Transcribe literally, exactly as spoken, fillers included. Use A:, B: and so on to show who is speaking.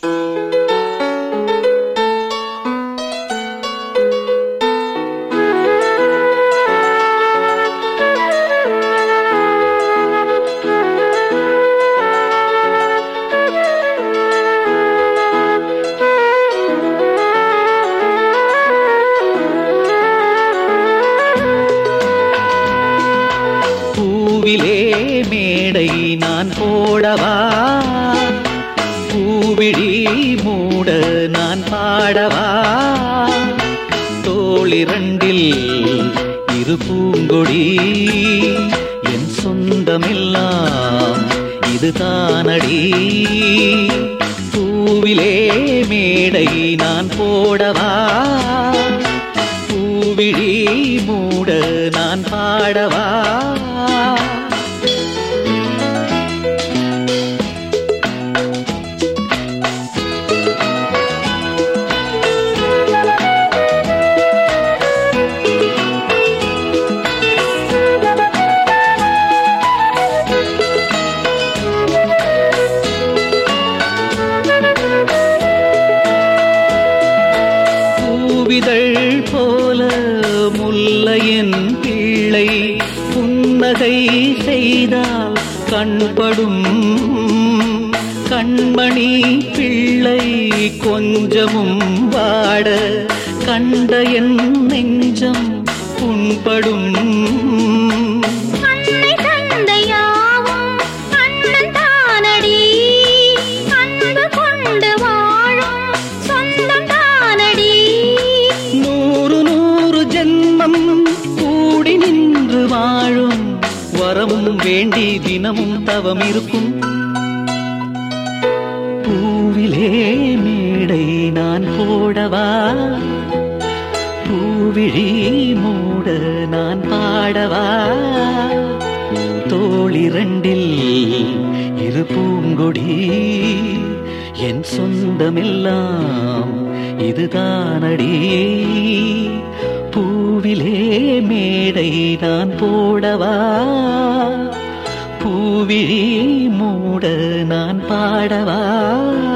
A: பூவிலே மேடை நான் போடவா, பூவிழி மூட நான் பாடவா, தோளிரண்டில் இரு பூங்கொடி என் சொந்தமெல்லாம் இது தானடி. பூவிலே மேடை நான் போடவா, பூவிழி மூட நான் பாடவா, பூவிதழ் போல முல்லையின் பிள்ளை புன்னகை செய்தால் கண்படும், கண்மணி பிள்ளை கொஞ்சமும் வாட கண்ட என் நெஞ்சம் புண்படும். கூடி நின்று வாழும் வரமும் வேண்டி தினமும் தவம் இருக்கும். பூவிலே மேடை நான் போடவா, பூவிழி மூட நான் பாடவா, தோளிரண்டில் இரு பூங்கொடி என் சொந்தமெல்லாம் இதுதானடி. பூவிலே மேடை நான் போடவா, பூவிழி மூட நான் பாடவா.